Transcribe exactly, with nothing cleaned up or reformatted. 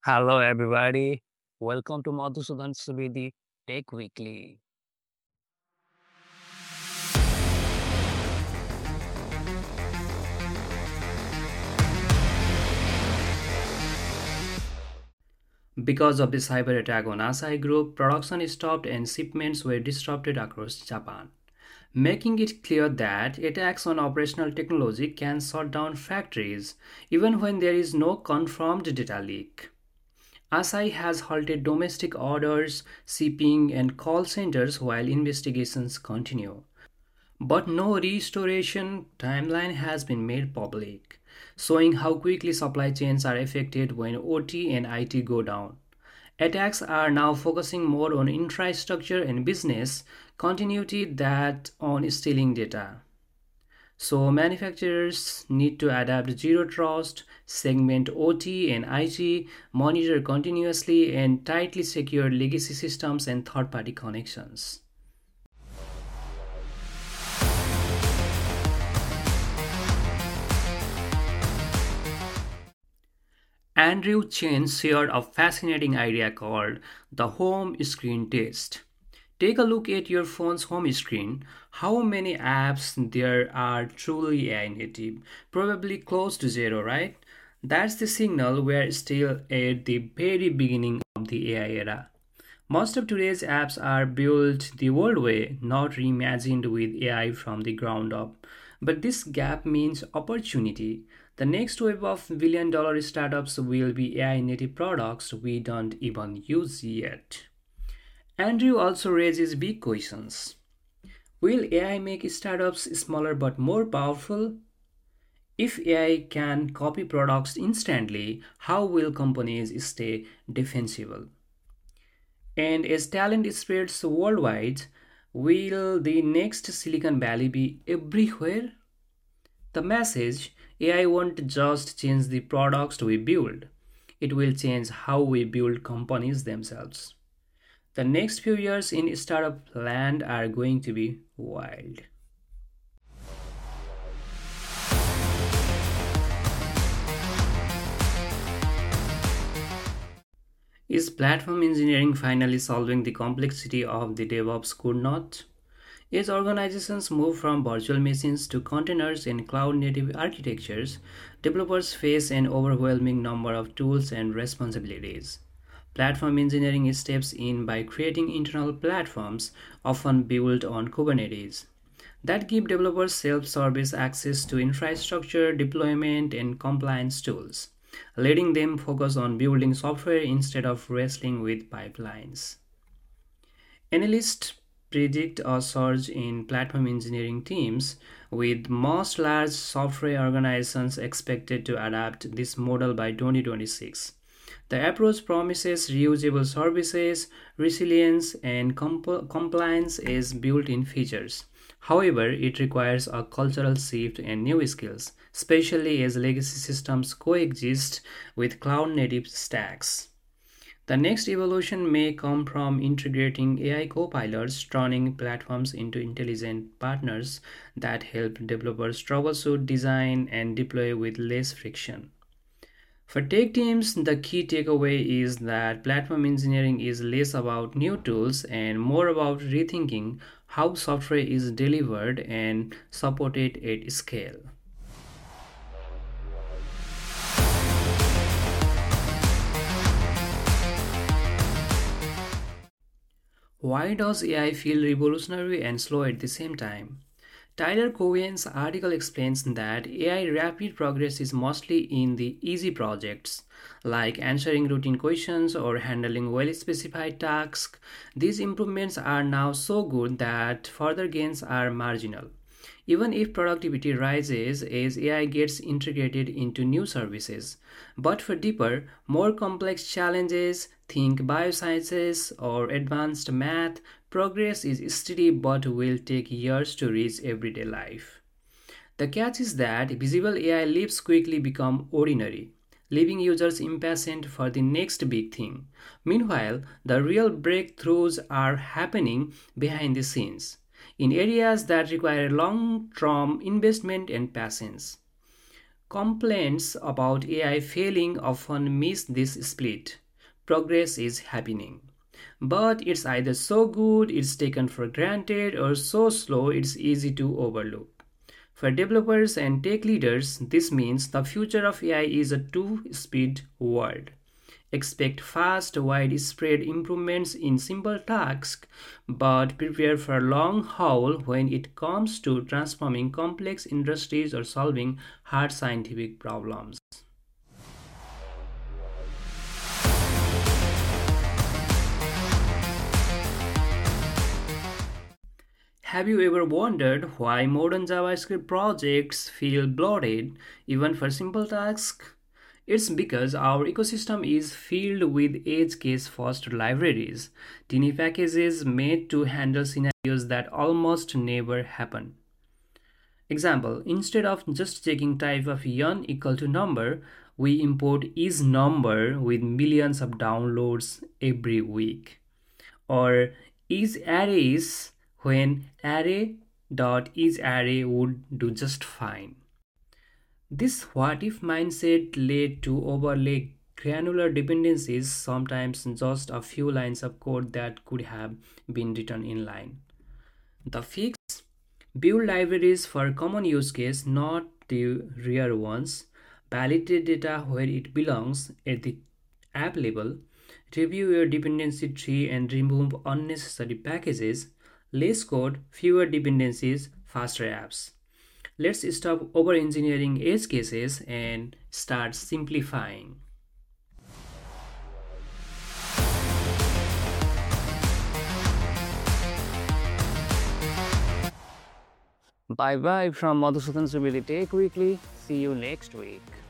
Hello, everybody. Welcome to Madhusudan Subedi Tech Weekly. Because of the cyber attack on Asahi Group, production stopped and shipments were disrupted across Japan, making it clear that attacks on operational technology can shut down factories even when there is no confirmed data leak. Asahi has halted domestic orders, shipping, and call centers while investigations continue. But no restoration timeline has been made public, showing how quickly supply chains are affected when O T and I T go down. Attacks are now focusing more on infrastructure and business continuity than on stealing data. So manufacturers need to adapt zero trust, segment O T and I T, monitor continuously, and tightly secure legacy systems and third-party connections. Andrew Chen shared a fascinating idea called the home screen test. Take a look at your phone's home screen. How many apps there are truly A I native? Probably close to zero, right? That's the signal we're still at the very beginning of the A I era. Most of today's apps are built the old way, not reimagined with A I from the ground up. But this gap means opportunity. The next wave of billion dollar startups will be A I native products we don't even use yet. Andrew also raises big questions. Will A I make startups smaller but more powerful? If A I can copy products instantly, how will companies stay defensible? And as talent spreads worldwide, will the next Silicon Valley be everywhere? The message: A I won't just change the products we build, it will change how we build companies themselves. The next few years in startup land are going to be wild. Is platform engineering finally solving the complexity of the DevOps could not? As organizations move from virtual machines to containers and cloud native architectures, developers face an overwhelming number of tools and responsibilities. Platform engineering steps in by creating internal platforms, often built on Kubernetes, that give developers self-service access to infrastructure, deployment, and compliance tools, letting them focus on building software instead of wrestling with pipelines. Analysts predict a surge in platform engineering teams, with most large software organizations expected to adapt this model by twenty twenty-six. The approach promises reusable services, resilience, and comp- compliance as built in features. However, it requires a cultural shift and new skills, especially as legacy systems coexist with cloud native stacks. The next evolution may come from integrating A I copilots, turning platforms into intelligent partners that help developers troubleshoot, design, and deploy with less friction. For tech teams, the key takeaway is that platform engineering is less about new tools and more about rethinking how software is delivered and supported at scale. Why does A I feel revolutionary and slow at the same time? Tyler Cowen's article explains that A I rapid progress is mostly in the easy projects, like answering routine questions or handling well specified tasks. These improvements are now so good that further gains are marginal. Even if productivity rises as A I gets integrated into new services. But for deeper, more complex challenges, think biosciences or advanced math, progress is steady but will take years to reach everyday life. The catch is that visible A I leaps quickly become ordinary, leaving users impatient for the next big thing. Meanwhile, the real breakthroughs are happening behind the scenes in areas that require long term investment and patience. Complaints about A I failing often miss this split. Progress is happening. But it's either so good it's taken for granted or so slow it's easy to overlook. For developers and tech leaders, this means the future of A I is a two speed world. Expect fast, widespread improvements in simple tasks, but prepare for a long haul when it comes to transforming complex industries or solving hard scientific problems. Have you ever wondered why modern JavaScript projects feel bloated even for simple tasks? It's because our ecosystem is filled with edge case first libraries, tiny packages made to handle scenarios that almost never happen. Example, instead of just checking type of yon equal to number, we import isNumber with millions of downloads every week. Or isArrays when array.isArray would do just fine. This what if mindset led to overlay granular dependencies, sometimes just a few lines of code that could have been written in line. The fix: build libraries for common use case, not the rare ones. Validate data where it belongs at the app level. Review your dependency tree and remove unnecessary packages. Less code, fewer dependencies, faster apps. Let's stop over engineering edge cases and start simplifying. Bye bye from Madhusudan Subedi Tech Weekly. See you next week.